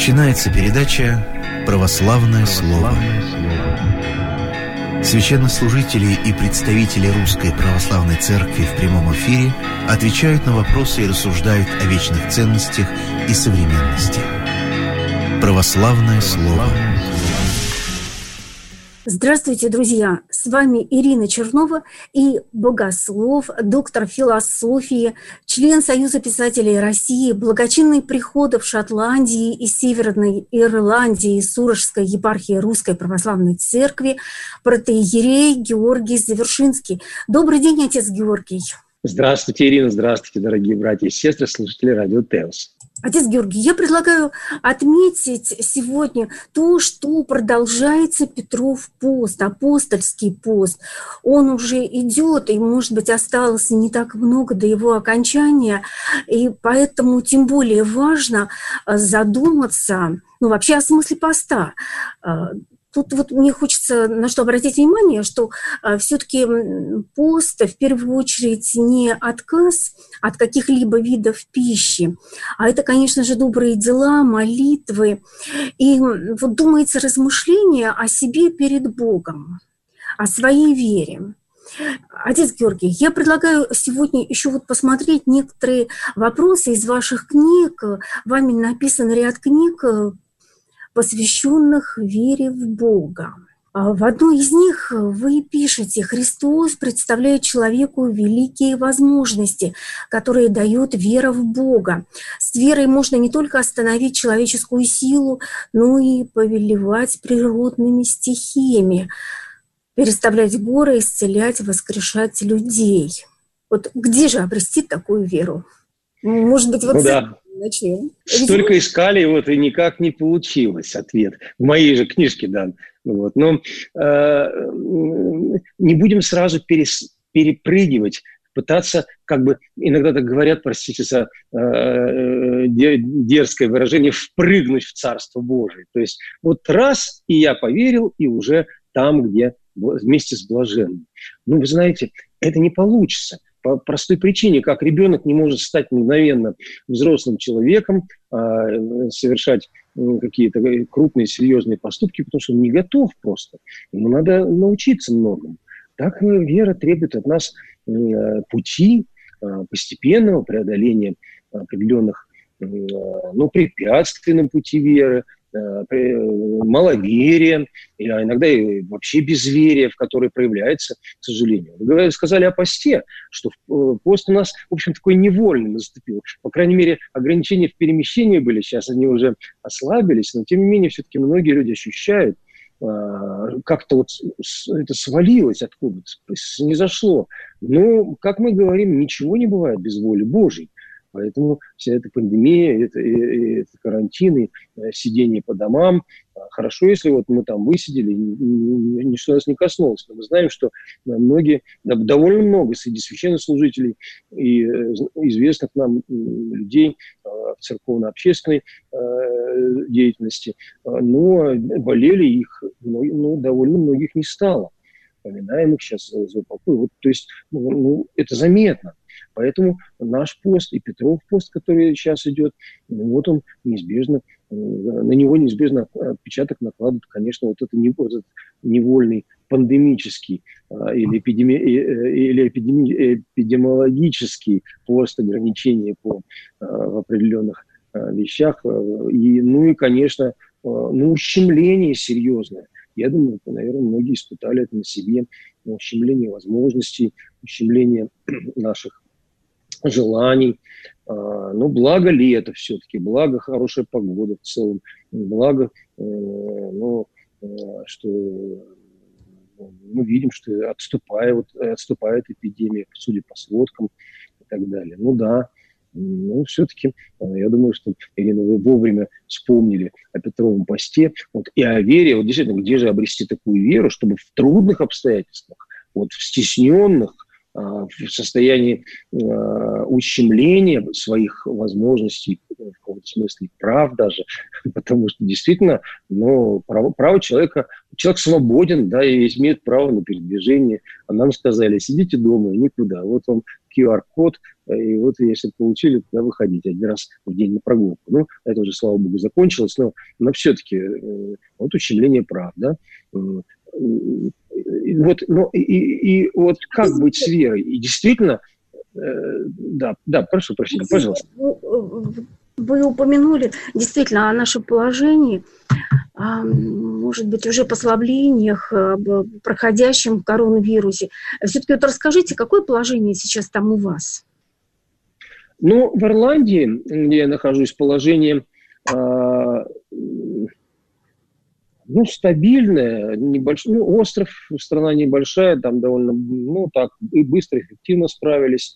Начинается передача «Православное слово». Священнослужители и представители Русской Православной Церкви в прямом эфире отвечают на вопросы и рассуждают о вечных ценностях и современности. «Православное слово». Здравствуйте, друзья! С вами Ирина Чернова и богослов, доктор философии, член Союза писателей России, благочинный приходов Шотландии и Северной Ирландии Сурожской епархии Русской Православной Церкви, протоиерей Георгий Завершинский. Добрый день, отец Георгий! Здравствуйте, Ирина, здравствуйте, дорогие братья и сестры, слушатели радио ТЭОС. Отец Георгий, я предлагаю отметить сегодня то, что продолжается Петров пост, апостольский пост. Он уже идет, и, может быть, осталось не так много до его окончания, и поэтому тем более важно задуматься, вообще о смысле поста. Тут вот мне хочется на что обратить внимание, что все-таки пост в первую очередь не отказ от каких-либо видов пищи, а это, конечно же, добрые дела, молитвы. И вот думается размышление о себе перед Богом, о своей вере. Отец Георгий, я предлагаю сегодня еще вот посмотреть некоторые вопросы из ваших книг. Вами написан ряд книг, посвященных вере в Бога. В одной из них вы пишете: «Христос представляет человеку великие возможности, которые дает вера в Бога. С верой можно не только остановить человеческую силу, но и повелевать природными стихиями, переставлять горы, исцелять, воскрешать людей». Вот где же обрести такую веру? Может быть, вот начнем. Столько искали, и никак не получилось ответ. В моей же книжке дан. Но не будем сразу перепрыгивать, пытаться, иногда так говорят, простите за дерзкое выражение, впрыгнуть в Царство Божие. То есть раз, и я поверил, и уже там, где вместе с блаженным. Вы знаете, это не получится. По простой причине, как ребенок не может стать мгновенно взрослым человеком, совершать какие-то крупные, серьезные поступки, потому что он не готов просто. Ему надо научиться многому. Так вера требует от нас пути постепенного преодоления определенных препятствий на пути веры, маловерие, а иногда и вообще безверие, в которое проявляется, к сожалению. Вы сказали о посте, что пост у нас, в общем, такой невольный наступил. По крайней мере, ограничения в перемещении были, сейчас они уже ослабились, но тем не менее все-таки многие люди ощущают, как-то это свалилось откуда-то, снизошло. Но, как мы говорим, ничего не бывает без воли Божьей. Поэтому вся эта пандемия, это карантин, сидение по домам. Хорошо, если мы там высидели, ничто нас не коснулось. Но мы знаем, что довольно много среди священнослужителей и известных нам людей в церковно-общественной деятельности, но болели их, довольно многих не стало. Поминаемых сейчас за упокой. То есть, это заметно. Поэтому наш пост и Петров пост, который сейчас идет, он неизбежно, на него неизбежно отпечаток накладывает, конечно, этот невольный пандемический или эпидемиологический пост, ограничения в определенных вещах, и конечно, ущемление серьезное. Я думаю, наверное, многие испытали это на себе, ущемление возможностей, ущемление наших желаний. Благо ли это все-таки? Благо хорошая погода в целом. Благо, что мы видим, что отступает эпидемия, судя по сводкам и так далее. Все-таки, я думаю, что, Ирина, вы вовремя вспомнили о Петровом посте и о вере. Действительно, где же обрести такую веру, чтобы в трудных обстоятельствах, в стесненных, в состоянии ущемления своих возможностей, смысле прав даже, потому что действительно, право человека, человек свободен, да, и имеет право на передвижение. А нам сказали, сидите дома и никуда. Вот вам QR-код, и вот если получили, тогда выходите один раз в день на прогулку. Ну, это уже, слава богу, закончилось, но все-таки вот ущемление прав, да. Вот, вот как быть с верой? И действительно, да, прошу прощения, пожалуйста. Вы упомянули действительно о нашем положении, может быть, уже послаблениях, об проходящем коронавирусе. Все-таки вот расскажите, какое положение сейчас там у вас? Ну, в Ирландии, где я нахожусь, положение стабильное, небольшое. Ну, остров, страна небольшая, там довольно, так, и быстро, эффективно справились.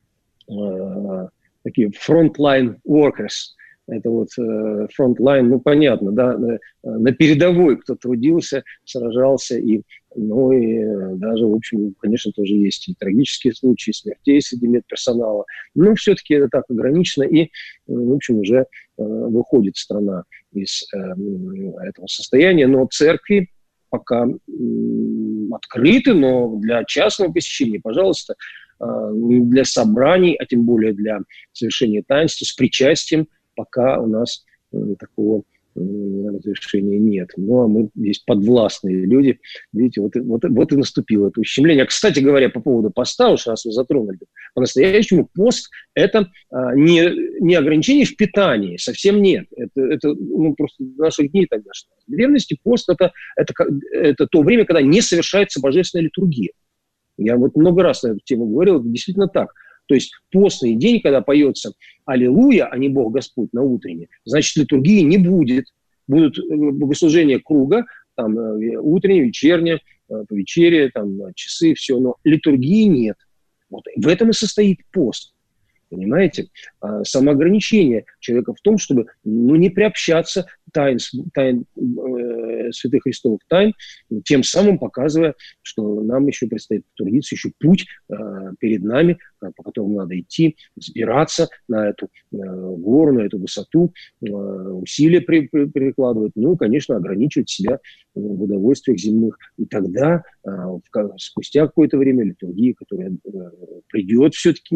Такие frontline workers. Это вот frontline, понятно, да, на передовой кто трудился, сражался, и даже, в общем, конечно, тоже есть и трагические случаи смертей среди медперсонала, но все-таки это так ограничено, и, в общем, уже выходит страна из этого состояния, но церкви пока открыты, но для частного посещения, пожалуйста, для собраний, а тем более для совершения таинства с причастием, пока у нас такого разрешения нет. Ну, а мы здесь подвластные люди. Видите, вот и наступило это ущемление. Кстати говоря, по поводу поста, уж раз вы затронули, по-настоящему пост – это не ограничение в питании, совсем нет. Это просто в наших дней так дошло. В древности пост – это то время, когда не совершается божественная литургия. Я вот много раз на эту тему говорил, это действительно так. То есть постный день, когда поется «Аллилуйя», а не «Бог Господь» на утренне, значит, литургии не будет. Будут богослужения круга, там утреннее, вечернее, по вечере, там часы, все, но литургии нет. Вот в этом и состоит пост. Понимаете? Самоограничение человека в том, чтобы не приобщаться тайн святых христовых тайн, тем самым показывая, что нам еще предстоит трудиться, еще путь перед нами, по которому надо идти, взбираться на эту гору, на эту высоту, усилия прикладывать, конечно, ограничивать себя в удовольствиях земных. И тогда, спустя какое-то время, литургия, которая придет все-таки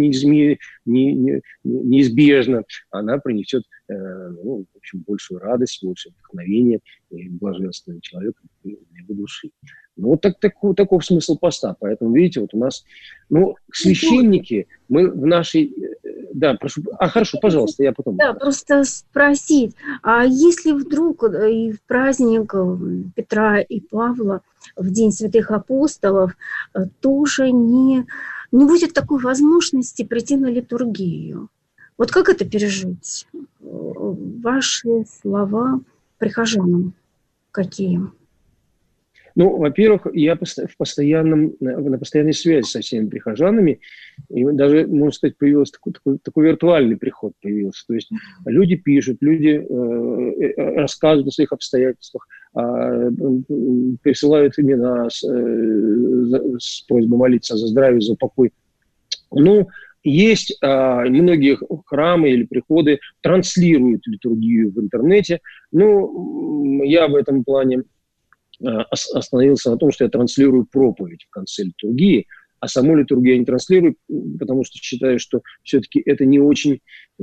неизбежно, она принесет в общем, большую радость, больше вдохновения и блаженства человека и его души. Вот таков смысл поста. Поэтому, видите, вот у нас, священники, мы в нашей... Да, прошу. Хорошо, пожалуйста, я потом... Да, просто спросить, а если вдруг и в праздник Петра и Павла, в День святых апостолов, тоже не будет такой возможности прийти на литургию? Вот как это пережить? Ваши слова прихожанам какие? Во-первых, я на постоянной связи со всеми прихожанами, и даже, можно сказать, появился такой виртуальный приход появился. То есть люди пишут, люди рассказывают о своих обстоятельствах, присылают имена с просьбой молиться за здравие, за покой. Есть многие храмы или приходы транслируют литургию в интернете. Я в этом плане остановился на том, что я транслирую проповедь в конце литургии, а саму литургию я не транслирую, потому что считаю, что все-таки это не очень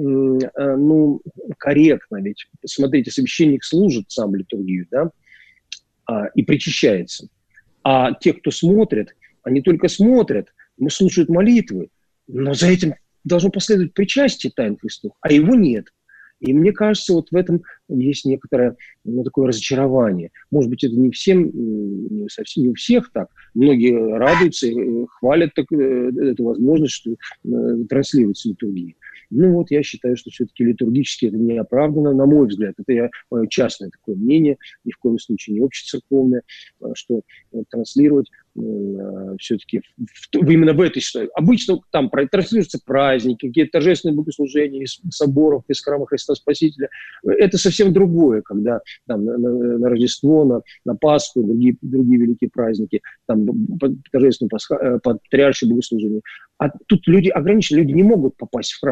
корректно. Ведь, смотрите, священник служит сам литургию, да, и причащается. А те, кто смотрят, они только смотрят, но слушают молитвы. Но за этим должно последовать причастие тайн Христов, а его нет. И мне кажется, вот в этом есть некоторое такое разочарование. Может быть, это не всем, не совсем не у всех так. Многие радуются и хвалят эту возможность, что транслируется литургия. Я считаю, что все-таки литургически это не оправдано, на мой взгляд. Это мое частное такое мнение, ни в коем случае не общецерковное, что транслировать все-таки именно в этой ситуации. Обычно там транслируются праздники, какие-то торжественные богослужения из соборов, из храма Христа Спасителя. Это совсем другое, когда там, на Рождество, на Пасху, другие великие праздники, там торжественные патриаршие богослужения. А тут люди ограничены, люди не могут попасть в храм.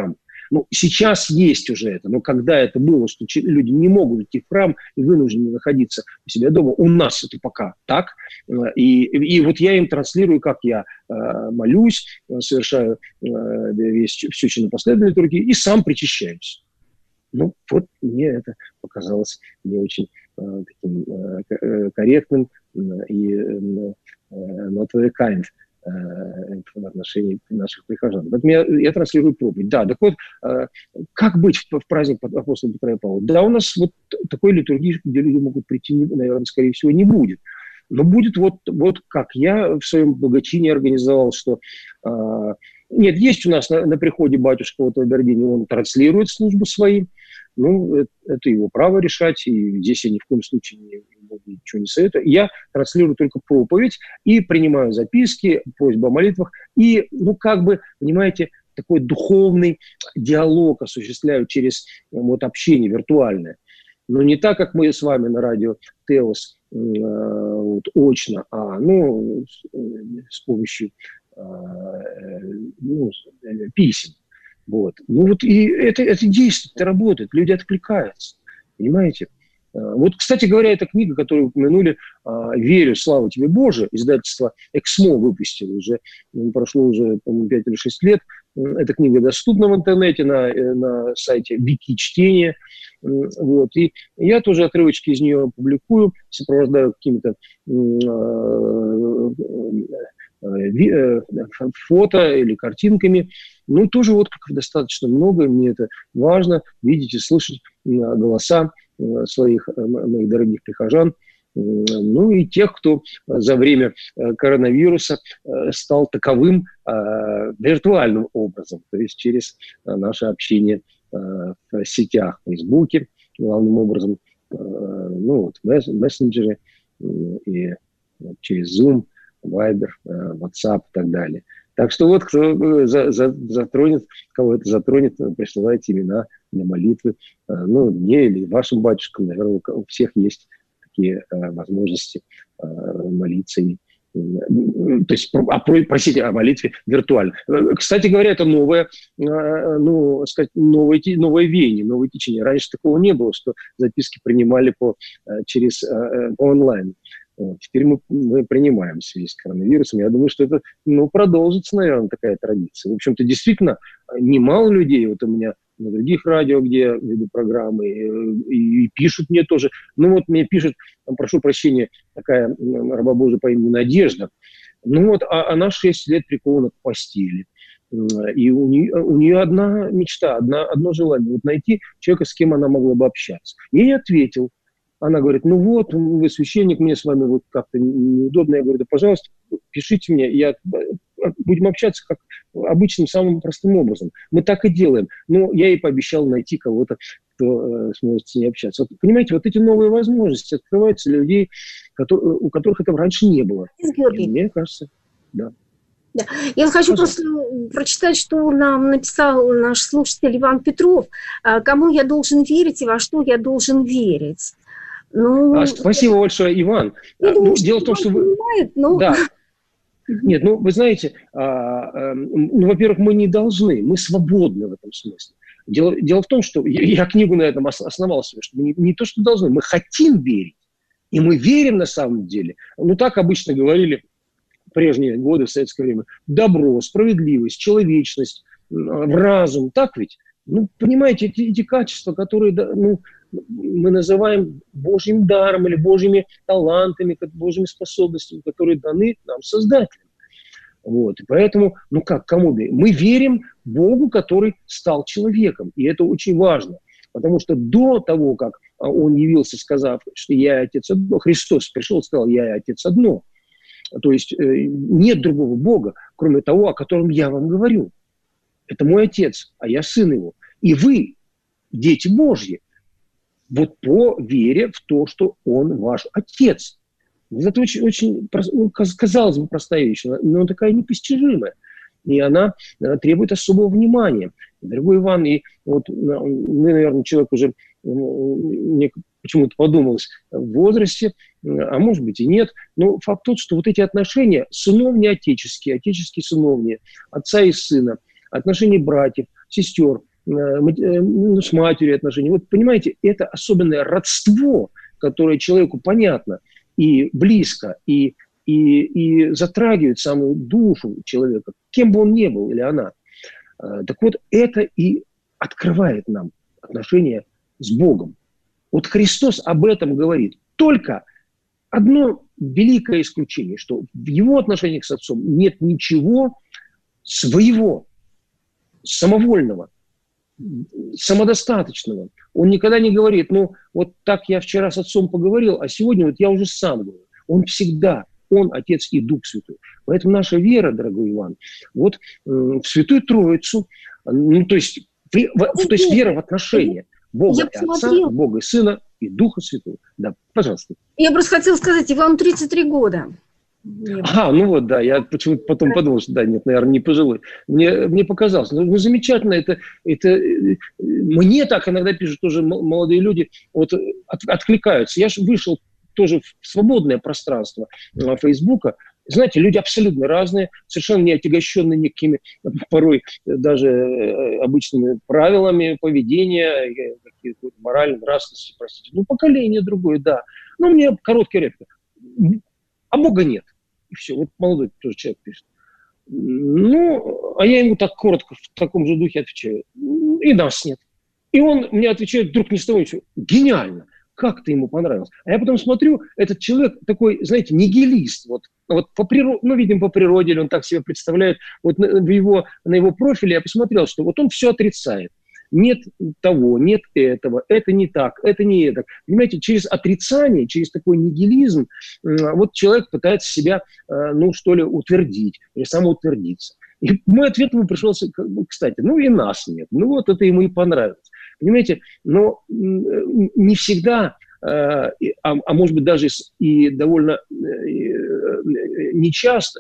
Ну, сейчас есть уже это, но когда это было, что люди не могут идти в храм и вынуждены находиться у себя дома, у нас это пока так. И вот я им транслирую, как я молюсь, совершаю всю чинопоследовательную литургию и сам причащаюсь. Ну, вот мне это показалось не очень таким корректным и not very kind в отношении наших прихожан. Поэтому я транслирую проповедь. Да, так вот, как быть в праздник апостола Петра и Павла? Да, у нас вот такой литургии, где люди могут прийти, наверное, скорее всего, не будет. Но будет вот как я в своем благочинии организовал, что... Нет, есть у нас на приходе батюшка вот в Абердине, он транслирует службу свои. Ну, это его право решать, и здесь я ни в коем случае ничего не советую. Я транслирую только проповедь и принимаю записки, просьбы о молитвах, и, ну, как бы, понимаете, такой духовный диалог осуществляю через вот общение виртуальное. Но не так, как мы с вами на радио Теос вот, очно, а ну, с помощью писем. Вот. Ну вот и это действует, это работает, люди откликаются, понимаете? Вот, кстати говоря, эта книга, которую вы упомянули, «Верю, слава тебе, Боже», издательство «Эксмо» выпустило уже, прошло уже, по-моему, 5 или 6 лет. Эта книга доступна в интернете на сайте Вики-чтения. Вот. И я тоже отрывочки из нее публикую, сопровождаю какими-то фото или картинками. Ну, тоже откликов достаточно много, мне это важно, видеть и слышать голоса своих, моих дорогих прихожан, ну и тех, кто за время коронавируса стал таковым виртуальным образом, то есть через наше общение в сетях, в Фейсбуке, главным образом, ну, вот, мессенджеры и через Zoom, Viber, WhatsApp и так далее. Так что вот кто затронет, кого это затронет, присылайте имена для молитвы. Ну, мне или вашим батюшкам, наверное, у всех есть такие возможности молиться. То есть просить о молитве виртуально. Кстати говоря, это новое, ну, сказать, новое веяние, новое течение. Раньше такого не было, что записки принимали по онлайн. Вот. Теперь мы принимаем в связи с коронавирусом. Я думаю, что это продолжится, наверное, такая традиция. В общем-то, действительно, немало людей, вот у меня на других радио, где я веду программы, и пишут мне тоже. Ну вот мне пишут, прошу прощения, такая раба Божия по имени Надежда. Ну вот, она 6 лет прикована к постели. И у нее одна мечта, одно желание. Вот найти человека, с кем она могла бы общаться. Я ей ответил. Она говорит, ну вот, вы священник, мне с вами вот как-то неудобно. Я говорю, да, пожалуйста, пишите мне, будем общаться как обычным, самым простым образом. Мы так и делаем. Но я ей пообещал найти кого-то, кто сможет с ней общаться. Вот, понимаете, вот эти новые возможности открываются для людей, у которых этого раньше не было. И мне кажется, да. Да. Я хочу просто прочитать, что нам написал наш слушатель Иван Петров. Кому я должен верить и во что я должен верить? Ну, спасибо большое, Иван. Дело в том, что вы... Да. Нет, вы знаете, во-первых, мы не должны, мы свободны в этом смысле. Дело в том, что я книгу на этом основался, что мы не то, что должны, мы хотим верить. И мы верим на самом деле. Ну, так обычно говорили в прежние годы, в советское время. Добро, справедливость, человечность, разум. Так ведь? Ну, понимаете, эти качества, которые, мы называем Божьим даром или Божьими талантами, Божьими способностями, которые даны нам Создателем. Вот. И поэтому, кому верим? Мы верим Богу, который стал человеком. И это очень важно. Потому что до того, как Он явился, сказав, что я и Отец одно, Христос пришел и сказал, я и Отец одно. То есть нет другого Бога, кроме того, о котором я вам говорю. Это мой Отец, а я сын Его. И вы, дети Божьи, вот по вере в то, что Он ваш Отец. Это очень, казалось бы, простая вещь, но такая непостижимая. И она требует особого внимания. Дорогой Иван, и вот мы, наверное, человек уже, мне почему-то подумалось, в возрасте, а может быть и нет, но факт тот, что вот эти отношения сыновние отеческие, отеческие сыновние, отца и сына, отношения братьев, сестер, с матерью отношения. Вот понимаете, это особенное родство, которое человеку понятно и близко, и затрагивает самую душу человека, кем бы он ни был или она. Так вот, это и открывает нам отношения с Богом. Вот Христос об этом говорит. Только одно великое исключение, что в его отношениях с Отцом нет ничего своего, самовольного, самодостаточного. Он никогда не говорит, ну, вот так я вчера с Отцом поговорил, а сегодня вот я уже сам говорю. Он всегда, Он Отец и Дух Святой. Поэтому наша вера, дорогой Иван, вот в Святую Троицу, ну, то есть вера в отношения Бога и Отца, Бога и Сына и Духа Святого. Да, пожалуйста. Я просто хотела сказать, Ивану 33 года. Ну вот, да, я почему-то потом подумал, что да, нет, наверное, не пожилой. Мне показалось, ну замечательно, это мне так иногда пишут тоже молодые люди, вот откликаются. Я же вышел тоже в свободное пространство Фейсбука. Знаете, люди абсолютно разные, совершенно не отягощенные никакими, порой даже обычными правилами поведения, какие-то моральной нравственности, простите. Ну, поколение другое, да. Но мне короткий редко. А Бога нет. И все. Вот молодой тоже человек пишет. Ну, а я ему так коротко в таком же духе отвечаю. И нас нет. И он мне отвечает вдруг ни с того ничего. Гениально. Как ты ему понравилось? А я потом смотрю, этот человек такой, знаете, нигилист. Вот по природе, ну, видимо, по природе, или он так себя представляет. Вот на его профиле я посмотрел, что вот он все отрицает. Нет того, нет этого, это не так, это не это. Понимаете, через отрицание, через такой нигилизм вот человек пытается себя, ну, что ли, утвердить или самоутвердиться. И мой ответ ему пришелся, кстати, ну и нас нет. Ну вот это ему и понравилось. Понимаете, но не всегда, а может быть даже и довольно нечасто,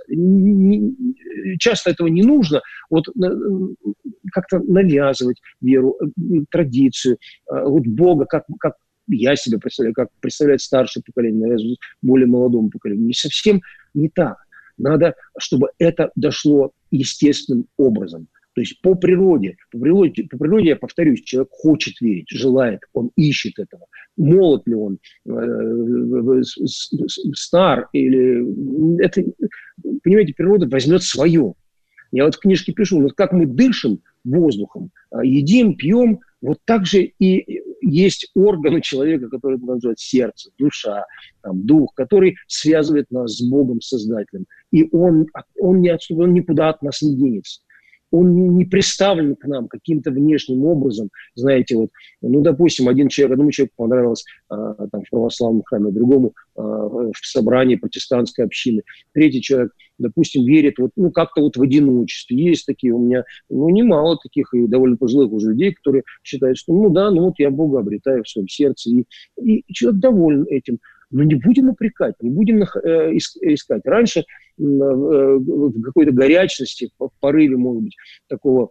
часто этого не нужно, вот как-то навязывать веру, традицию, вот Бога, как я себе представляю, как представляет старшее поколение, навязывать более молодому поколению. Не совсем не так. Надо, чтобы это дошло естественным образом. То есть по природе, я повторюсь, человек хочет верить, желает, он ищет этого. Молод ли он, стар или... Это, понимаете, природа возьмет свое. Я вот в книжке пишу, вот как мы дышим воздухом, едим, пьем, вот так же и есть органы человека, которые называют сердце, душа, там, дух, который связывает нас с Богом, Создателем. И он никуда от нас не денется. Он не приставлен к нам каким-то внешним образом. Знаете, вот, ну, допустим, одному человеку понравилось там, в православном храме, другому в собрании протестантской общины. Третий человек, допустим, верит вот, ну, как-то вот в одиночестве. Есть такие у меня, ну, немало таких и довольно пожилых уже людей, которые считают, что, ну, да, ну, вот я Бога обретаю в своем сердце. И человек доволен этим. Но не будем упрекать, не будем искать. Раньше в какой-то горячности, в порыве, может быть, такого,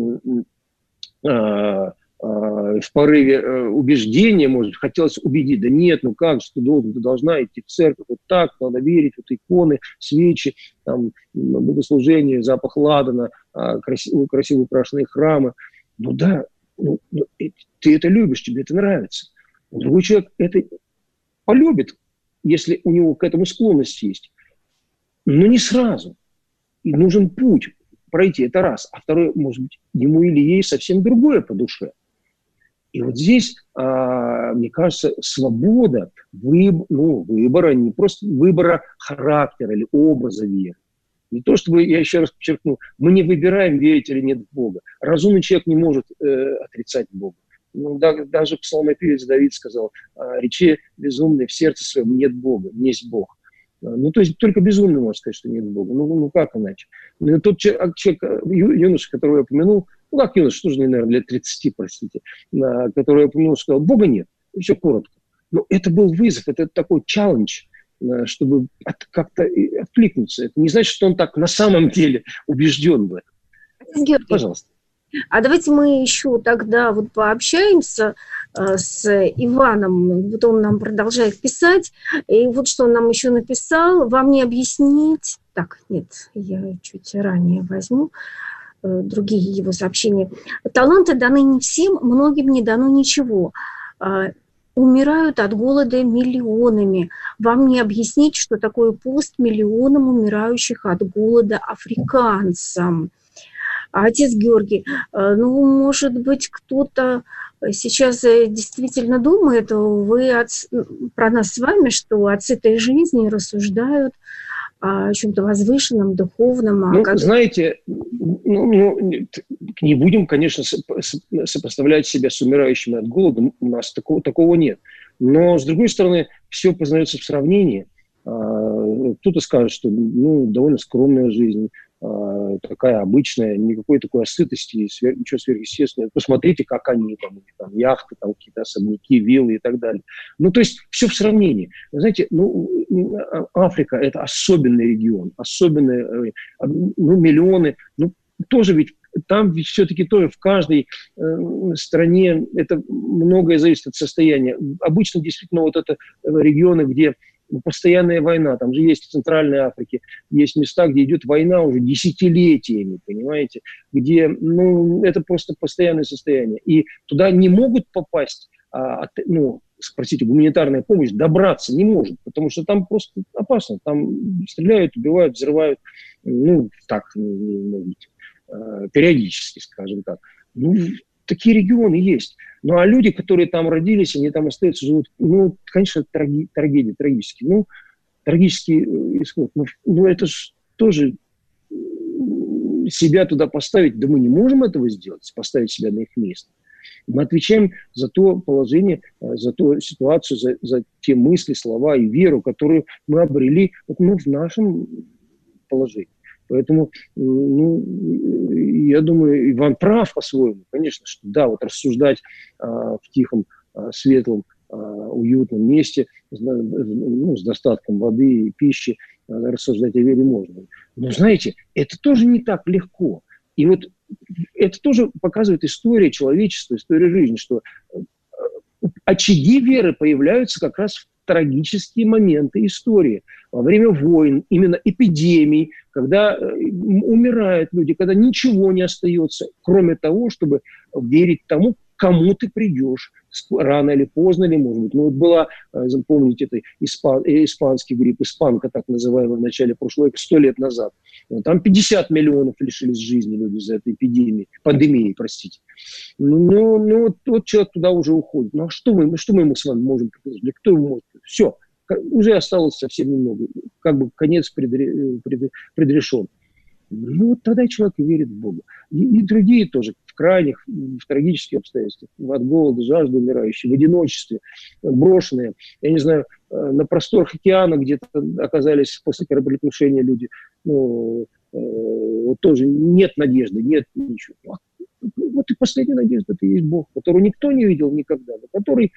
в порыве убеждения, может быть, хотелось убедить, да нет, ну как же ты должна идти в церковь, вот так, надо верить, вот иконы, свечи, там, богослужение, запах ладана, красиво украшенные храмы. Ну да, ты это любишь, тебе это нравится. Другой человек это полюбит, если у него к этому склонность есть. Но не сразу. И нужен путь пройти, это раз. А второй, может быть, ему или ей совсем другое по душе. И вот здесь, мне кажется, свобода выбора, не просто выбора характера или образа веры. Не то, чтобы, я еще раз подчеркну, мы не выбираем, верить или нет в Бога. Разумный человек не может отрицать Бога. Ну, даже псалмопевец Давид сказал: речи безумные в сердце своем нет Бога, есть Бог. Ну, то есть только безумный может сказать, что нет Бога. Ну как иначе? Тот человек, юноша, которого я упомянул, ну как юноша, тоже, наверное, лет 30, простите, который я упомянул, сказал: Бога нет. И все коротко. Но это был вызов, это такой челлендж, чтобы как-то откликнуться. Это не значит, что он так на самом деле убежден в этом. Пожалуйста. А давайте мы еще тогда вот пообщаемся с Иваном. Вот он нам продолжает писать. И вот что он нам еще написал. Вам не объяснить... Так, нет, я чуть ранее возьму. другие его сообщения. Таланты даны не всем, многим не дано ничего. Умирают от голода миллионами. Вам не объяснить, что такое пост миллионам умирающих от голода африканцам. А отец Георгий, может быть, кто-то сейчас действительно думает, про нас с вами, что отцы этой жизни рассуждают о чем-то возвышенном, духовном. Знаете, не будем, конечно, сопоставлять себя с умирающими от голода, у нас такого нет. Но, с другой стороны, все познается в сравнении. Кто-то скажет, что довольно скромная жизнь, такая обычная, никакой такой сытости, ничего сверхъестественного. Посмотрите, как они, там яхты, там какие-то особняки, виллы и так далее. То есть все в сравнении. Вы знаете, Африка – это особенный регион, особенные, миллионы, тоже ведь там ведь все-таки тоже в каждой стране это многое зависит от состояния. Обычно действительно вот это регионы, где постоянная война, там же есть в Центральной Африке, есть места, где идет война уже десятилетиями, понимаете, где, это просто постоянное состояние. И туда не могут попасть, спросите, гуманитарная помощь добраться не может, потому что там просто опасно, там стреляют, убивают, взрывают, периодически, скажем так. Такие регионы есть. А люди, которые там родились, они там остаются, живут, конечно, трагедия, трагический. Трагический исход. Это же тоже себя туда поставить, да мы не можем этого сделать, поставить себя на их место. Мы отвечаем за то положение, за ту ситуацию, за те мысли, слова и веру, которую мы обрели в нашем положении. Поэтому, я думаю, Иван прав по-своему, конечно, что да, рассуждать в тихом, светлом, уютном месте, с достатком воды и пищи, рассуждать о вере можно. Но, знаете, это тоже не так легко. И это тоже показывает история человечества, история жизни, что очаги веры появляются как раз в трагические моменты истории. Во время войн, именно эпидемий, когда умирают люди, когда ничего не остается, кроме того, чтобы верить тому, кому ты придешь, рано или поздно, или может быть. Была, помните, это испанский грипп, испанка так называемая, в начале прошлого века, 100 лет назад. Там 50 миллионов лишились жизни люди из-за этой пандемии, простите. Вот человек туда уже уходит. А что мы ему с вами можем предложить? Кто ему может? Все, уже осталось совсем немного. Конец предрешен. Тогда человек и верит в Бога. И другие тоже в крайних, в трагических обстоятельствах, от голода, жажды умирающие, в одиночестве, брошенные, я не знаю, на просторах океана где-то оказались после кораблекрушения люди, тоже нет надежды, нет ничего. И последняя надежда – это есть Бог, которого никто не видел никогда, но который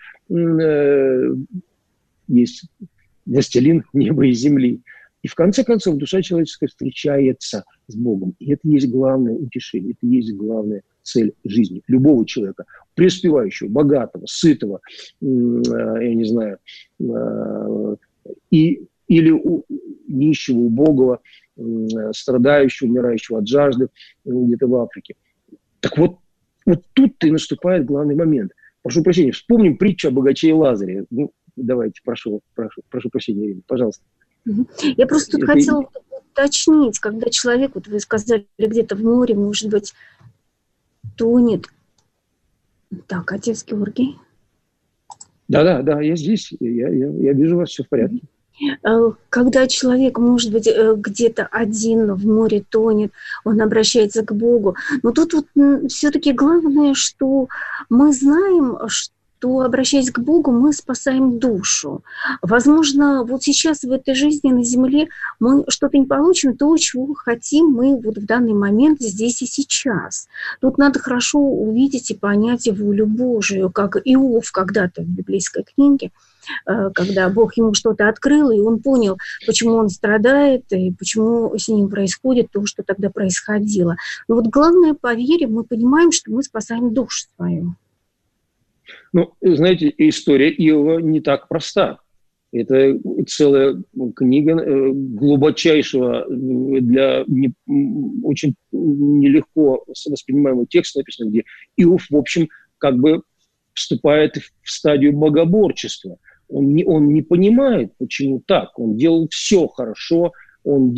есть властелин неба и земли. И в конце концов душа человеческая встречается с Богом. И это есть главное утешение, это есть главная цель жизни любого человека, преуспевающего, богатого, сытого, я не знаю, или нищего, убогого, страдающего, умирающего от жажды где-то в Африке. Так вот тут-то и наступает главный момент. Прошу прощения, вспомним притчу о богаче и Лазаре. Давайте, прошу прощения, Ирина, пожалуйста. Я просто тут хотела уточнить, когда человек, вы сказали, где-то в море, может быть, тонет. Так, отец Георгий. Да, я здесь, я вижу вас, все в порядке. Когда человек, может быть, где-то один в море тонет, он обращается к Богу. Но тут все-таки главное, что мы знаем, что, обращаясь к Богу, мы спасаем душу. Возможно, сейчас в этой жизни на земле мы что-то не получим, то, чего хотим мы в данный момент здесь и сейчас. Тут надо хорошо увидеть и понять волю Божию, как Иов когда-то в библейской книге, когда Бог ему что-то открыл, и он понял, почему он страдает, и почему с ним происходит то, что тогда происходило. Но главное, по вере мы понимаем, что мы спасаем душу свою. Знаете, история Иова не так проста. Это целая книга глубочайшего, для очень нелегко воспринимаемого текста написано, где Иов, в общем, как бы вступает в стадию богоборчества. Он не понимает, почему так. Он делал все хорошо, он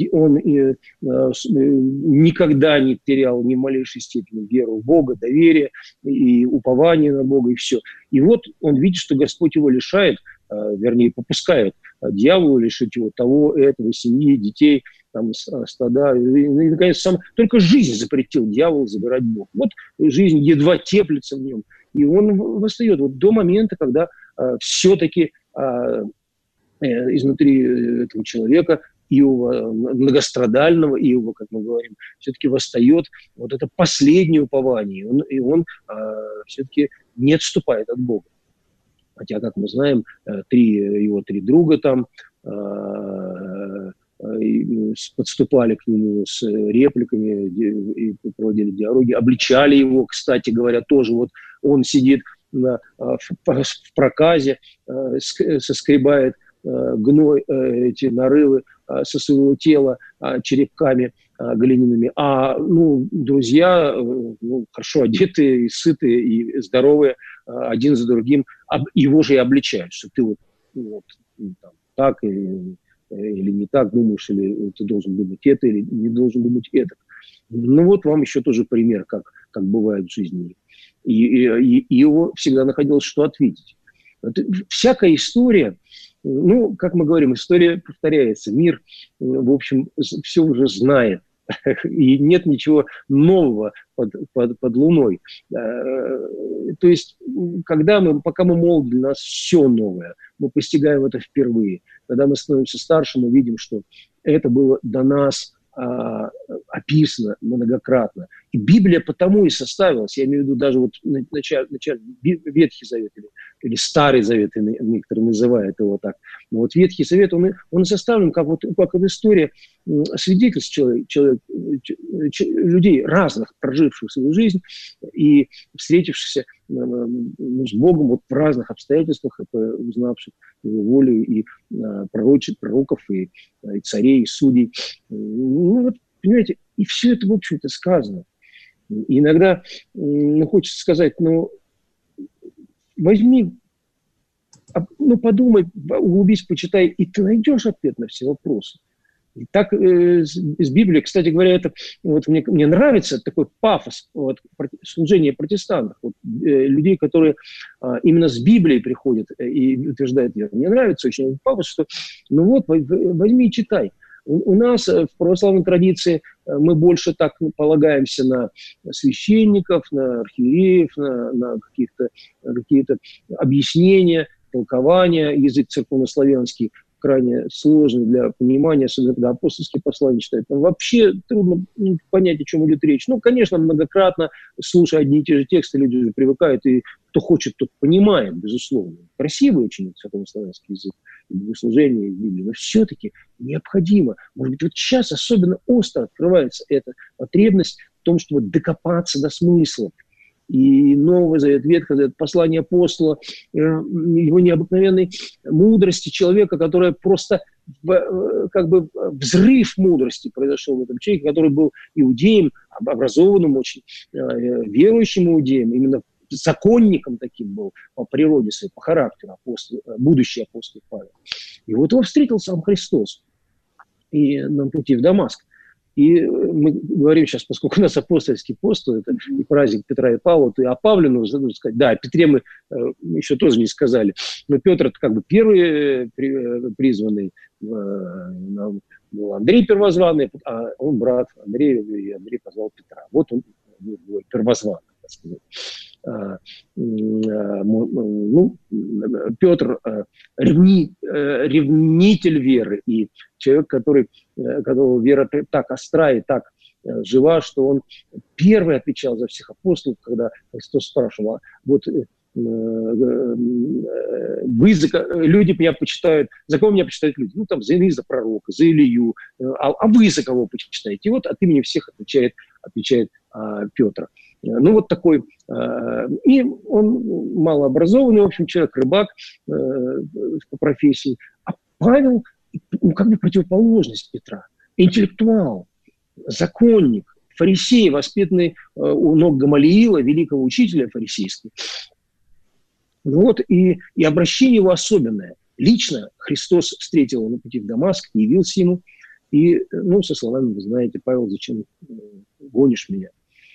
никогда не терял ни в малейшей степени веру в Бога, доверие и упование на Бога, и все. И вот он видит, что Господь его лишает, вернее, попускает дьяволу лишить его того, этого, семьи, детей, там, стада. И, наконец, только жизнь запретил дьяволу забирать Бог. Вот жизнь едва теплится в нем. И он восстает вот до момента, когда все-таки изнутри этого человека, Иова, многострадального Иова, как мы говорим, все-таки восстает вот это последнее упование. Он все-таки не отступает от Бога. Хотя, как мы знаем, его три друга там подступали к нему с репликами и проводили диалоги, обличали его, кстати говоря, тоже. Вот он сидит в проказе, соскребает гной, эти нарывы со своего тела черепками глиняными, друзья, хорошо одетые, и сытые, и здоровые, один за другим, его же и обличают, что ты там, так или не так думаешь, или ты должен думать это, или не должен думать это. Вот вам еще тоже пример, как бывает в жизни. И его всегда находилось, что ответить. Всякая история, как мы говорим, история повторяется. Мир, в общем, все уже знает. И нет ничего нового под луной. То есть, пока мы молоды, для нас все новое. Мы постигаем это впервые. Когда мы становимся старше, мы видим, что это было до нас описано многократно. И Библия потому и составилась, я имею в виду даже вот начало Ветхий Завет или Старый Завет, некоторые называют его так. Но вот Ветхий Завет, он составлен как история свидетельств людей разных, проживших свою жизнь и встретившихся с Богом вот в разных обстоятельствах, узнавших его волю и пророков, и царей, и судей. Понимаете, и все это, в общем-то, сказано. И иногда хочется сказать, возьми, подумай, углубись, почитай, и ты найдешь ответ на все вопросы. И так с Библией, кстати говоря, это мне нравится такой пафос служения протестантов, людей, которые именно с Библией приходят и утверждают веру. Мне нравится очень пафос, что возьми и читай. У нас в православной традиции мы больше так полагаемся на священников, на архиереев, на какие-то объяснения, толкования. Язык церковнославянский крайне сложный для понимания, особенно когда апостольские послания читают. Там вообще трудно понять, о чем идет речь. Конечно, многократно, слушая одни и те же тексты, люди уже привыкают, и кто хочет, тот понимает, безусловно. Красивый очень церковнославянский язык, богослужение, Библии, но все-таки необходимо. Может быть, вот сейчас особенно остро открывается эта потребность в том, чтобы докопаться до смысла. И Новый Завет, Ветхий Завет, послание апостола, его необыкновенной мудрости человека, которая просто взрыв мудрости произошел в этом человеке, который был иудеем, образованным очень, верующим иудеем, именно законником таким был по природе своей, по характеру будущий апостол Павел. И вот его встретил сам Христос и на пути в Дамаск. И мы говорим сейчас, поскольку у нас апостольский пост, это и праздник Петра и Павла, то и о Павле нужно сказать. Да, о Петре мы еще тоже не сказали. Но Петр – это первый призванный, был Андрей первозванный, а он брат Андрея, и Андрей позвал Петра. Вот он первозванный, так сказать. Петр ревнитель веры и человек, которого вера так остра и так жива, что он первый отвечал за всех апостолов, когда Христос спрашивал, люди меня почитают, за кого меня почитают люди? За Илью, за пророка, за Илью, а вы за кого почитаете? И вот от имени всех отвечает Петр. Такой, и он малообразованный, в общем, человек, рыбак по профессии, а Павел, как бы противоположность Петра. Интеллектуал, законник, фарисей, воспитанный у ног Гамалиила, великого учителя фарисейского. Вот и обращение его особенное. Лично Христос встретил его на пути в Дамаск, явился ему, и, со словами, вы знаете, Павел, зачем гонишь меня?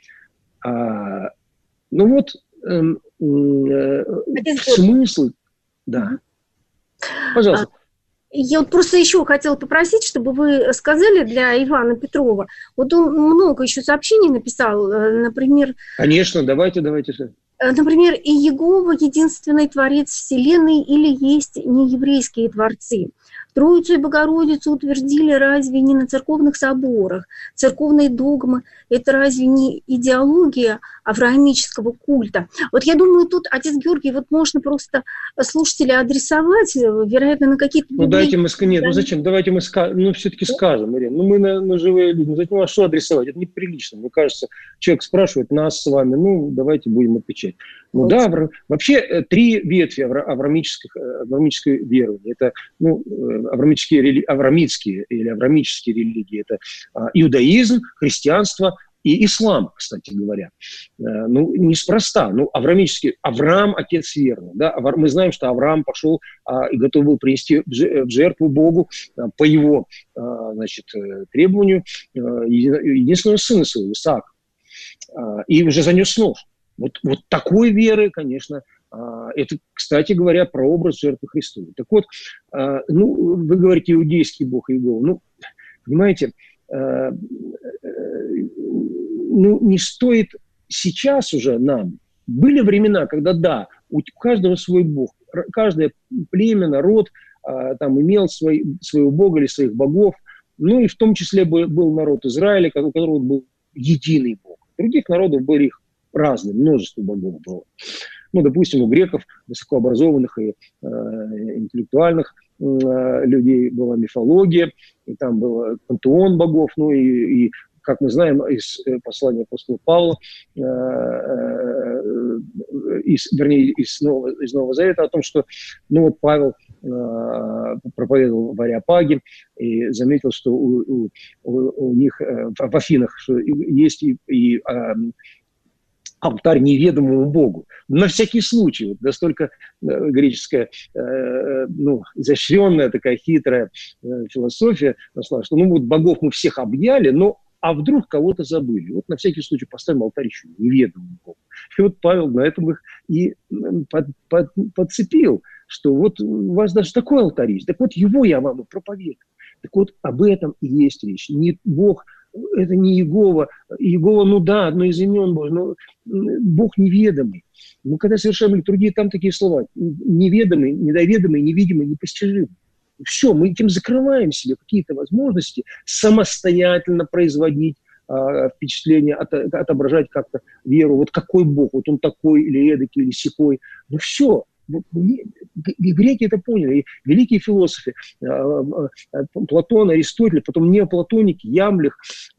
Смысл, да. Пожалуйста. Я вот просто еще хотела попросить, чтобы вы сказали для Ивана Петрова. Вот он много еще сообщений написал, например... Конечно, давайте. Например, и Иегова единственный творец Вселенной или есть нееврейские творцы? Троицу и Богородицу утвердили разве не на церковных соборах? Церковные догмы – это разве не идеология авраамического культа? Вот я думаю, тут, отец Георгий, вот можно просто слушателя адресовать, вероятно, на какие-то... Давайте мы все-таки скажем, Ирина. Мы живые люди, зачем что адресовать? Это неприлично. Мне кажется, человек спрашивает нас с вами, давайте будем отвечать. Вообще 3 ветви авраамической верования. Это, авраамические религии. Это иудаизм, христианство и ислам, кстати говоря. Неспроста. Авраам – отец верный. Да? Мы знаем, что Авраам пошел и готов был принести в жертву Богу по его требованию единственного сына своего, Исаака. И уже занес нож. Вот такой веры, конечно, это, кстати говоря, прообраз жертвы Христовой. Так вот, вы говорите иудейский бог Иегова. Понимаете, не стоит сейчас уже нам. Были времена, когда, у каждого свой бог, каждое племя, народ имел своего бога или своих богов, и в том числе был народ Израиля, у которого был единый бог. Других народов были их разные, множество богов было. Допустим, у греков, высокообразованных и интеллектуальных людей была мифология, и там был пантеон богов, и как мы знаем из послания апостола Павла, из Нового Завета, о том, что Павел проповедовал в Ареопаге и заметил, что у них в Афинах что есть и алтарь неведомому Богу. На всякий случай, настолько греческая, изощренная такая хитрая философия нашла, что богов мы всех объяли, а вдруг кого-то забыли. На всякий случай поставим алтарь еще неведомому Богу. И Павел на этом их и подцепил, что у вас даже такой алтарь есть. Так его я вам и проповедую. Так об этом и есть речь. Не Бог, это не Иегова. Иегова, одно из имен Божьих, но Бог неведомый. Когда совершаем литургию, там такие слова. Неведомый, недоведомый, невидимый, непостижимый. Все, мы этим закрываем себе какие-то возможности самостоятельно производить впечатление, отображать как-то веру. Какой Бог, он такой или эдакий, или сякой. Все. И греки это поняли, и великие философы, Платон, Аристотель, потом неоплатоники, Ямлих,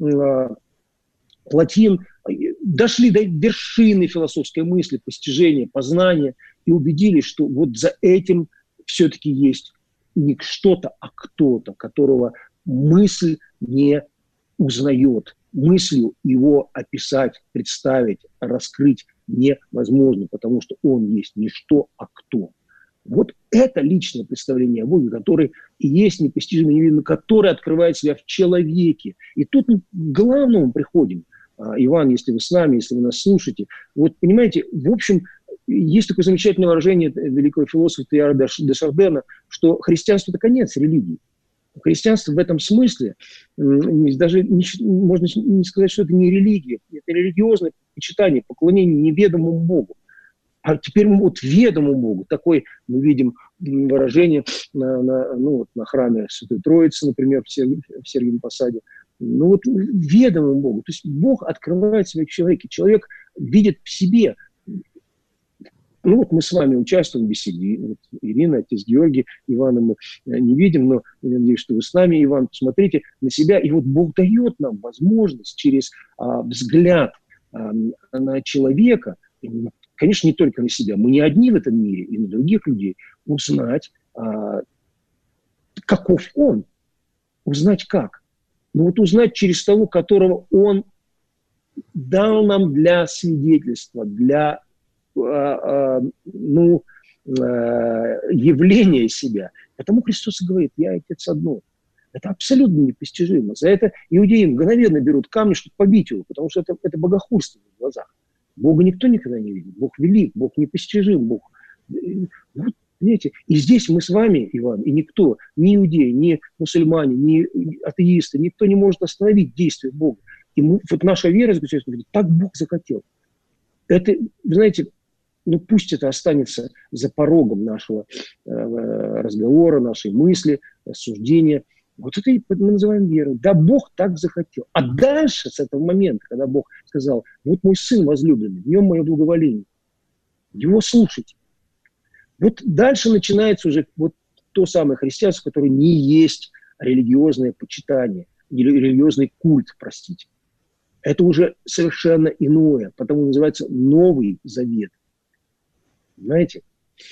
Платин, дошли до вершины философской мысли, постижения, познания, и убедились, что за этим все-таки есть не что-то, а кто-то, которого мысль не узнает. Мыслью его описать, представить, раскрыть невозможно, потому что он есть не что, а кто. Это личное представление о Боге, который и есть непостижимый, невидимый, который открывает себя в человеке. И тут мы к главному приходим. Иван, если вы с нами, если вы нас слушаете. Понимаете, в общем, есть такое замечательное выражение великого философа Теilhard де Шардена, что христианство – это конец религии. Христианство в этом смысле, даже можно не сказать, что это не религия, это религиозное почитание, поклонение неведомому Богу. А теперь ведомому Богу. Такое мы видим выражение на храме Святой Троицы, например, в Сергиевом Посаде. Ведомому Богу. То есть Бог открывает себя в человеке. Человек видит в себе. Мы с вами участвуем в беседе. Ирина, отец Георгий, Ивана мы не видим, но я надеюсь, что вы с нами, Иван, посмотрите на себя. И Бог дает нам возможность через взгляд на человека, конечно, не только на себя, мы не одни в этом мире, и на других людей, узнать каков Он. Узнать как? Ну вот узнать через того, которого Он дал нам для свидетельства, для явления себя. Потому Христос и говорит: «Я Отец одно». Это абсолютно непостижимо. За это иудеи мгновенно берут камни, чтобы побить его, потому что это богохульство в глазах. Бога никто никогда не видит. Бог велик, Бог непостижим, Бог... Вот, понимаете? И здесь мы с вами, Иван, и никто, ни иудеи, ни мусульмане, ни атеисты, никто не может остановить действие Бога. И вот наша вера заключается в том, так Бог захотел. Это, вы знаете, пусть это останется за порогом нашего разговора, нашей мысли, рассуждения. Вот это мы называем верой. Да, Бог так захотел. А дальше, с этого момента, когда Бог сказал: вот мой сын возлюбленный, в нем мое благоволение, его слушайте. Вот дальше начинается уже вот то самое христианство, которое не есть религиозное почитание, или религиозный культ, простите. Это уже совершенно иное, потому называется Новый Завет. Понимаете?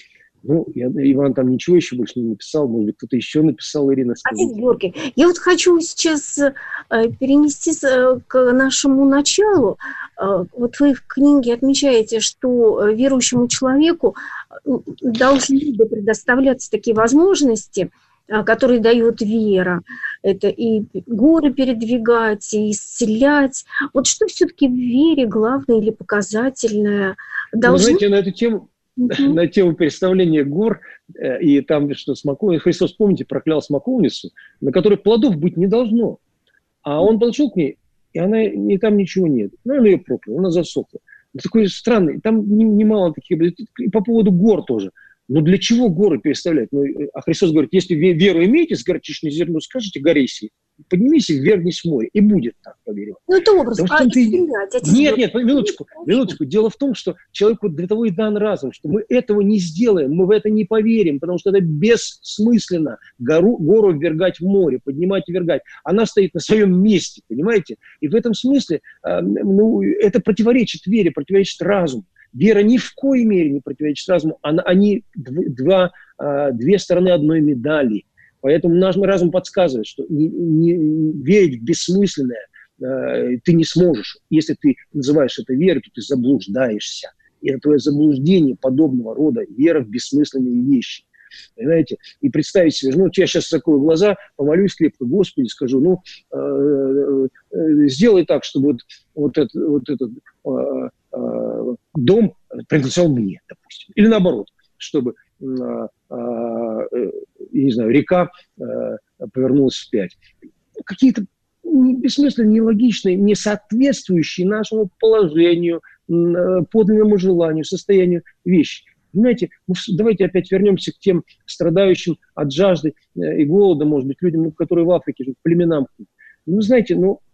Иван там ничего еще больше не написал, может быть, кто-то еще написал, Ирина. Отец Георгий, я вот хочу сейчас перенести к нашему началу. Вот вы в книге отмечаете, что верующему человеку должны предоставляться такие возможности, которые дает вера. Это и горы передвигать, и исцелять. Вот что все-таки в вере главное или показательное? Вы знаете, на эту тему... На тему переставления гор, и там что смоковница, Христос, помните, проклял смоковницу, на которой плодов быть не должно. А он подошел к ней, и там ничего нет. Он ее проклял, она засохла. Такой странный, там немало таких, и по поводу гор тоже. Но для чего горы переставлять? А Христос говорит: если веру имеете с горчичной зерно, скажите горе сей, поднимись и ввергнись в море. И будет так, поверю. Это образ. Нет, минуточку. Дело в том, что человеку для того и дан разум, что мы этого не сделаем, мы в это не поверим, потому что это бессмысленно гору ввергать в море, поднимать и ввергать. Она стоит на своем месте, понимаете? И в этом смысле это противоречит вере, противоречит разуму. Вера ни в коей мере не противоречит разуму. Они две стороны одной медали. Поэтому наш разум подсказывает, что не верить в бессмысленное ты не сможешь. Если ты называешь это верой, то ты заблуждаешься. И это твое заблуждение подобного рода, вера в бессмысленные вещи. Понимаете? И представить себе, я сейчас закрою глаза, помолюсь крепко: Господи, скажу, сделай так, чтобы вот этот дом принадлежал мне, допустим. Или наоборот, чтобы, не знаю, река повернулась вспять. Какие-то бессмысленные, нелогичные, не соответствующие нашему положению, подлинному желанию, состоянию вещи. Понимаете, давайте опять вернемся к тем страдающим от жажды и голода, может быть, людям, которые в Африке живут, племенам. Знаете,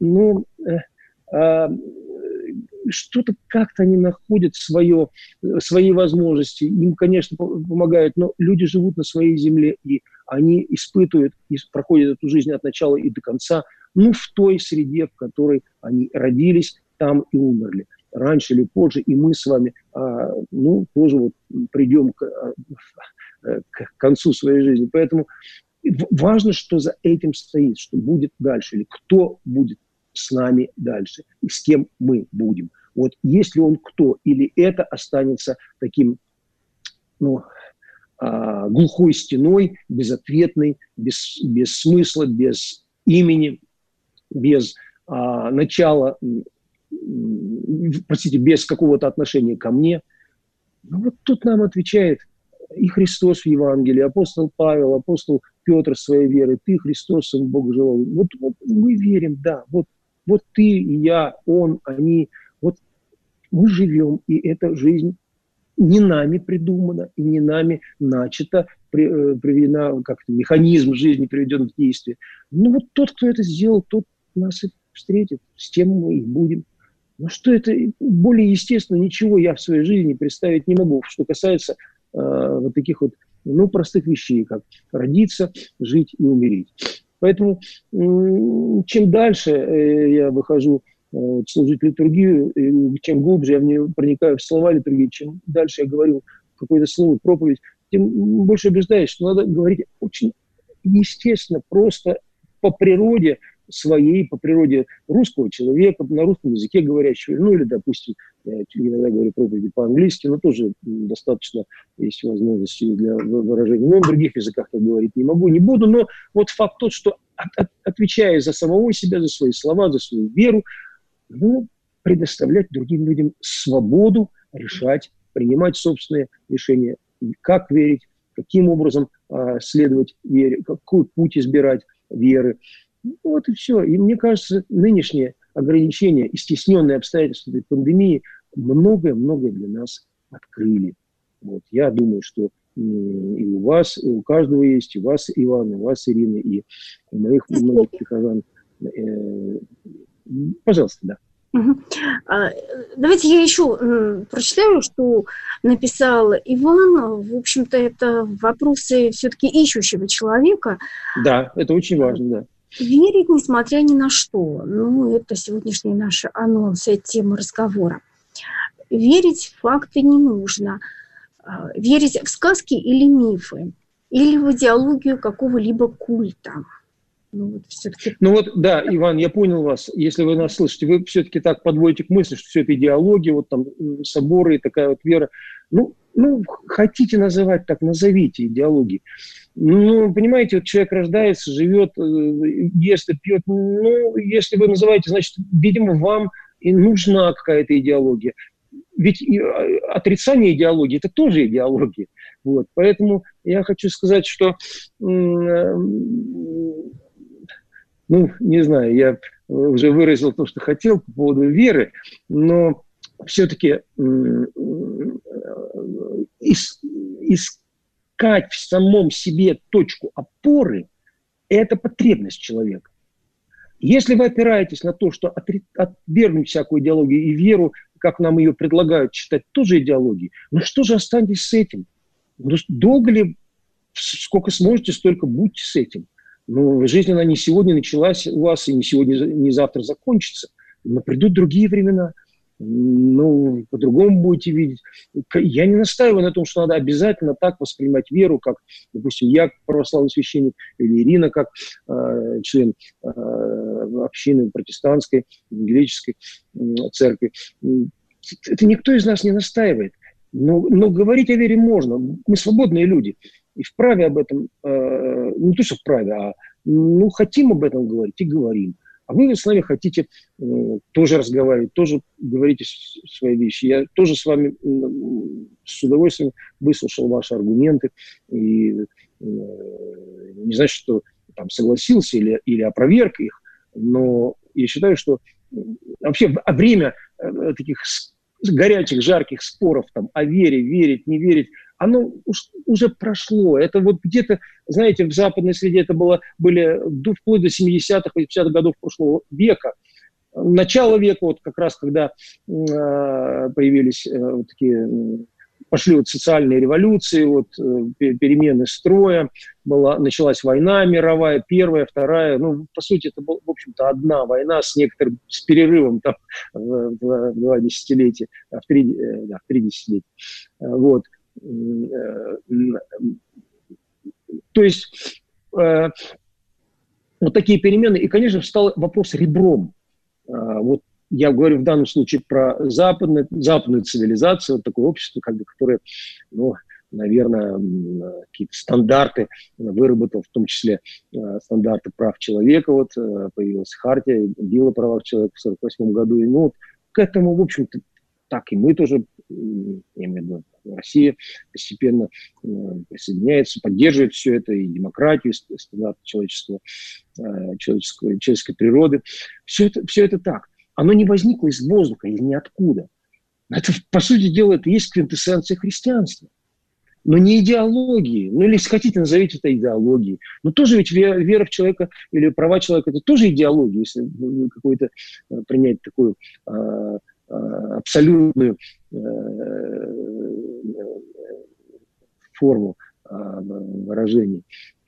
что-то как-то они находят свои возможности. Им, конечно, помогают, но люди живут на своей земле, и они испытывают и проходят эту жизнь от начала и до конца, в той среде, в которой они родились, там и умерли. Раньше или позже и мы с вами, тоже придем к концу своей жизни. Поэтому важно, что за этим стоит, что будет дальше, или кто будет с нами дальше, и с кем мы будем. Вот если он кто, или это останется таким, глухой стеной, безответной, без смысла, без имени, без начала, без какого-то отношения ко мне. Вот тут нам отвечает и Христос в Евангелии, апостол Павел, апостол Петр своей верой: ты, Христос, Сын Бога живой. Вот мы верим, да, вот ты и я, он, они, вот мы живем, и эта жизнь не нами придумана и не нами начата, приведена, как-то механизм жизни приведен в действие. Вот тот, кто это сделал, тот нас и встретит, с тем мы и будем. Что это более естественно, ничего я в своей жизни представить не могу, что касается вот таких вот простых вещей, как родиться, жить и умереть. Поэтому чем дальше я выхожу служить литургию, чем глубже я в нее проникаю в слова литургии, чем дальше я говорю какое-то слово, проповедь, тем больше убеждаюсь, что надо говорить очень естественно, просто по природе своей, по природе русского человека, на русском языке говорящего, ну или, допустим, я иногда говорю проповеди по-английски, но тоже достаточно есть возможности для выражения. Но на других языках я говорить не могу, не буду, но вот факт тот, что отвечая за самого себя, за свои слова, за свою веру, ну, предоставлять другим людям свободу решать, принимать собственные решения, как верить, каким образом следовать вере, какой путь избирать веры. Вот и все. И мне кажется, нынешние ограничения и стесненные обстоятельства этой пандемии многое-многое для нас открыли. Вот. Я думаю, что и у вас, и у каждого есть, и у вас, Иван, и у вас, Ирина, и у моих многих прихожан. Пожалуйста, да. Давайте я еще прочитаю, что написал Иван. В общем-то, это вопросы все-таки ищущего человека. Да, это очень важно, да. Верить, несмотря ни на что. Ну, это сегодняшний наш анонс, тема разговора. Верить в факты не нужно. Верить в сказки или мифы, или в идеологию какого-либо культа. Ну вот, да, Иван, я понял вас. Если вы нас слышите, вы все-таки так подводите к мысли, что все это идеология, вот там соборы и такая вот вера. Ну, хотите называть так, назовите идеологией. Ну, понимаете, вот человек рождается, живет, ест и пьет. Ну, если вы называете, значит, видимо, вам и нужна какая-то идеология. Ведь отрицание идеологии – это тоже идеология. Вот. Поэтому я хочу сказать, что, не знаю, я уже выразил то, что хотел по поводу веры, но все-таки искать в самом себе точку опоры – это потребность человека. Если вы опираетесь на то, что отвергнуть всякую идеологию и веру, как нам ее предлагают считать, тоже идеологией, ну что же, останьтесь с этим? Ну, долго ли, сколько сможете, столько будьте с этим. Ну, жизнь, она не сегодня началась у вас, и не сегодня, не завтра закончится. Но придут другие времена. Ну, по-другому будете видеть. Я не настаиваю на том, что надо обязательно так воспринимать веру, как, допустим, я, как православный священник, или Ирина, как член общины протестантской, евангелической церкви. Это никто из нас не настаивает. Но говорить о вере можно. Мы свободные люди. И вправе об этом, не то, что вправе, а хотим об этом говорить и говорим. А вы с нами хотите тоже разговаривать, тоже говорите свои вещи. Я тоже с вами с удовольствием выслушал ваши аргументы. И не значит, что там согласился или опроверг их, но я считаю, что вообще время таких горячих, жарких споров там, о вере, верить, не верить, оно уже прошло. Это вот где-то, знаете, в западной среде это были вплоть до 70-х, 80-х годов прошлого века. Начало века, вот как раз когда появились вот такие, пошли вот социальные революции, вот перемены строя, началась война мировая, первая, вторая. Ну, по сути, это была, в общем-то, одна война с перерывом там, в 2 десятилетия, в 3 десятилетия. Вот. То есть вот такие перемены. И, конечно, встал вопрос ребром. Вот я говорю в данном случае про западную цивилизацию, вот такое общество, которое, наверное, какие-то стандарты выработал, в том числе стандарты прав человека. Вот появилась хартия, билла о правах человека в 1948 году. И к этому, в общем-то, так и мы тоже, я имею в виду, Россия постепенно присоединяется, поддерживает все это, и демократию, и стандарты человеческой природы. Все это так. Оно не возникло из воздуха, из ниоткуда. Это, по сути дела, это и есть квинтэссенция христианства. Но не идеологии. Ну, или, если хотите, назовите это идеологией. Но тоже ведь вера в человека или права человека – это тоже идеология, если какую-то принять такую абсолютную форму выражений.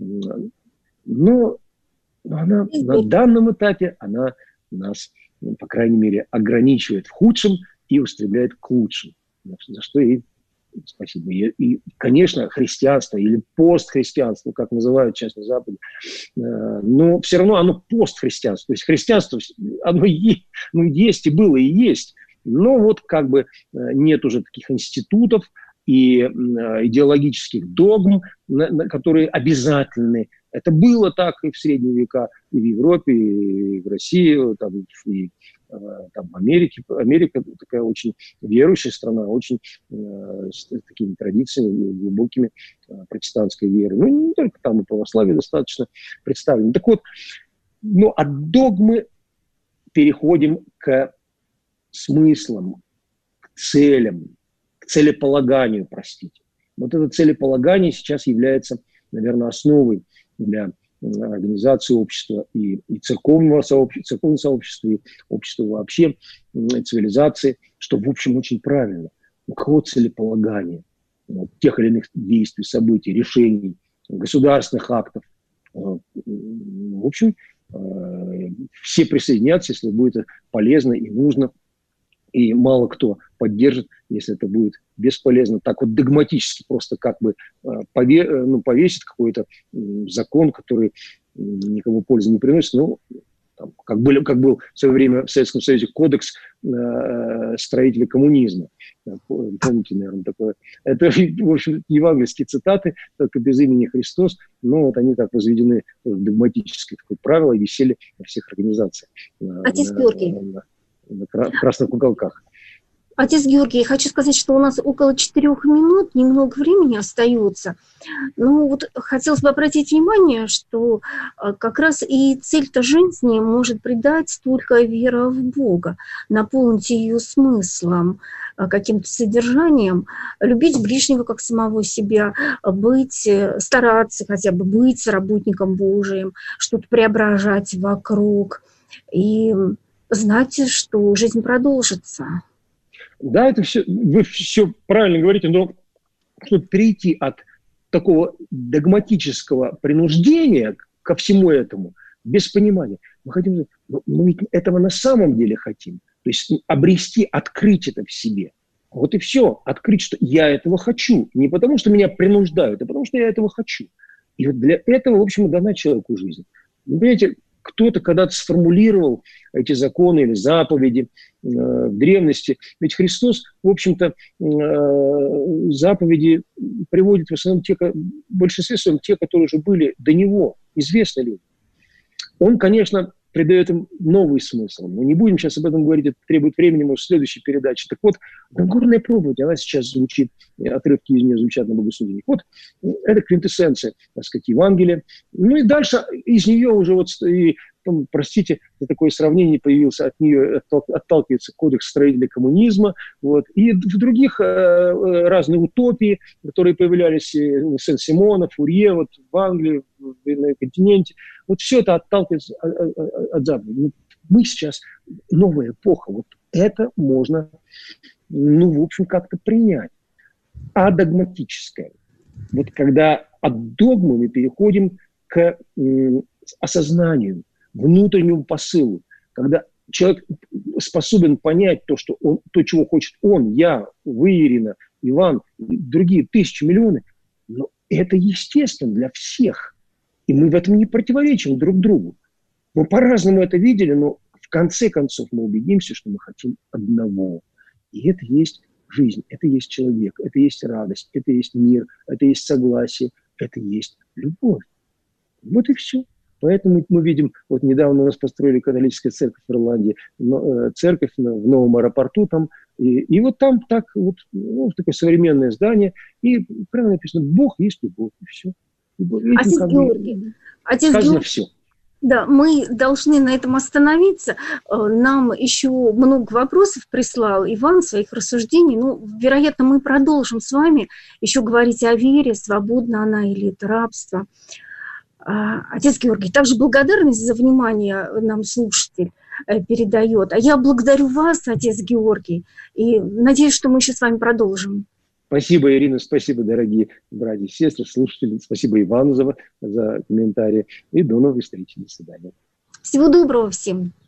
Но она на данном этапе она нас, по крайней мере, ограничивает в худшем и устремляет к лучшему. За что и Спасибо. И, конечно, христианство или постхристианство, как называют сейчас на Западе, но все равно оно постхристианство. То есть христианство, оно есть и было, и есть. Но вот как бы нет уже таких институтов и идеологических догм, которые обязательны. Это было так и в средние века, и в Европе, и в России, там, и там, в Америке. Америка такая очень верующая страна, очень с такими традициями глубокими протестантской веры. Ну, не только там, и православие достаточно представлено. Так вот, но от догмы переходим к смыслам, к целям, к целеполаганию, простите. Вот это целеполагание сейчас является, наверное, основой для организации общества и церковного сообщества, и общества вообще, цивилизации, что, в общем, очень правильно. У кого целеполагание тех или иных действий, событий, решений, государственных актов. В общем, все присоединятся, если будет полезно и нужно. И мало кто поддержит, если это будет бесполезно. Так вот догматически просто как бы повесить какой-то закон, который никому пользы не приносит. Ну, там, как был в свое время в Советском Союзе кодекс строителей коммунизма. Помните, наверное, такое. Это, в общем, евангельские цитаты, только без имени Христос, но вот они так возведены в догматическое такое правило и висели во всех организациях. Отец Георгий. На красных уголках. Отец Георгий, хочу сказать, что у нас около 4 минут, немного времени остается. Ну вот хотелось бы обратить внимание, что как раз и цель-то жизни может придать только вера в Бога, наполнить ее смыслом, каким-то содержанием, любить ближнего как самого себя, стараться хотя бы быть работником Божиим, что-то преображать вокруг и знать, что жизнь продолжится. Да, это все, вы все правильно говорите, но чтобы перейти от такого догматического принуждения ко всему этому, без понимания, мы хотим, мы ведь этого на самом деле хотим. То есть обрести, открыть это в себе. Вот и все. Открыть, что я этого хочу. Не потому, что меня принуждают, а потому, что я этого хочу. И вот для этого, в общем, и дана человеку жизнь. Вы понимаете, кто-то когда-то сформулировал эти законы или заповеди в древности. Ведь Христос, в общем-то, заповеди приводит в основном в большинстве своем те, которые уже были до него, известны люди. Он, конечно, придает им новый смысл. Мы не будем сейчас об этом говорить, это требует времени, может, в следующей передаче. Так вот, Нагорная проповедь, она сейчас звучит, отрывки из нее звучат на богослужениях. Вот это квинтэссенция, так сказать, Евангелия. Ну и дальше из нее уже вот, простите, такое сравнение появилось, от нее отталкивается кодекс строителей коммунизма, вот, и в других разные утопии, которые появлялись, Сен-Симона, Фурье, вот в Англии, на континенте, вот все это отталкивается от Запада. Мы сейчас, новая эпоха, вот это можно, в общем, как-то принять. А догматическое, вот когда от догмы мы переходим к осознанию, внутреннему посылу, когда человек способен понять то, чего хочет он, я, вы, Ирина, Иван, другие тысячи, миллионы, но это естественно для всех. И мы в этом не противоречим друг другу. Мы по-разному это видели, но в конце концов мы убедимся, что мы хотим одного. И это есть жизнь, это есть человек, это есть радость, это есть мир, это есть согласие, это есть любовь. Вот и все. Поэтому мы видим, вот недавно у нас построили католическую церковь в Ирландии, церковь в новом аэропорту там, и вот там так вот, такое современное здание, и прямо написано: Бог есть любовь, и все. Отец Георгий, сказано все. Да, мы должны на этом остановиться. Нам еще много вопросов прислал Иван, своих рассуждений. Вероятно, мы продолжим с вами еще говорить о вере, свободна она или это рабство. Отец Георгий, также благодарность за внимание нам слушатель передает. А я благодарю вас, отец Георгий, и надеюсь, что мы еще с вами продолжим. Спасибо, Ирина, спасибо, дорогие братья и сестры, слушатели. Спасибо Ивану за комментарии. И до новых встреч. До свидания. Всего доброго всем.